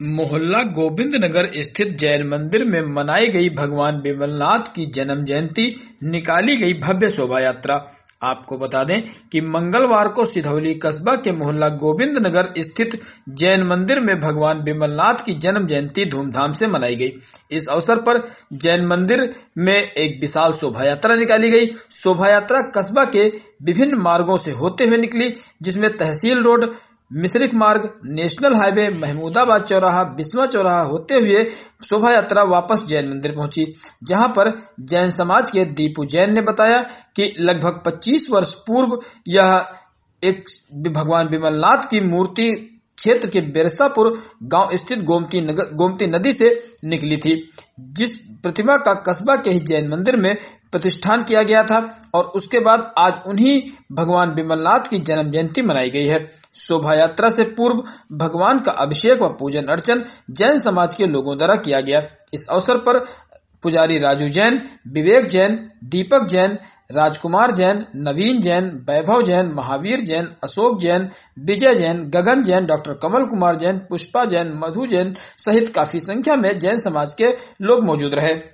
मोहल्ला गोविंद नगर स्थित जैन मंदिर में मनाई गई भगवान विमलनाथ की जन्म जयंती, निकाली गई भव्य शोभा यात्रा। आपको बता दें कि मंगलवार को सिधौली कस्बा के मोहल्ला गोविंद नगर स्थित जैन मंदिर में भगवान विमलनाथ की जन्म जयंती धूमधाम से मनाई गई। इस अवसर पर जैन मंदिर में एक विशाल शोभा यात्रा निकाली गई। शोभा यात्रा कस्बा के विभिन्न मार्गों से होते हुए निकली, जिसमें तहसील रोड, मिश्रिक मार्ग, नेशनल हाईवे, महमूदाबाद चौराहा, बिस्वा चौराहा होते हुए शोभा यात्रा वापस जैन मंदिर पहुंची, जहां पर जैन समाज के दीपू जैन ने बताया कि लगभग 25 वर्ष पूर्व यह एक भगवान विमलनाथ की मूर्ति क्षेत्र के बिरसापुर गांव स्थित गोमती नदी से निकली थी, जिस प्रतिमा का कस्बा के ही जैन मंदिर में प्रतिष्ठान किया गया था और उसके बाद आज उन्हीं भगवान विमलनाथ की जन्म जयंती मनाई गई है। शोभा यात्रा से पूर्व भगवान का अभिषेक व पूजन अर्चन जैन समाज के लोगों द्वारा किया गया। इस अवसर पर पुजारी राजू जैन, विवेक जैन, दीपक जैन, राजकुमार जैन, नवीन जैन, वैभव जैन, महावीर जैन, अशोक जैन, विजय जैन, गगन जैन, डॉक्टर कमल कुमार जैन, पुष्पा जैन, मधु जैन सहित काफी संख्या में जैन समाज के लोग मौजूद रहे।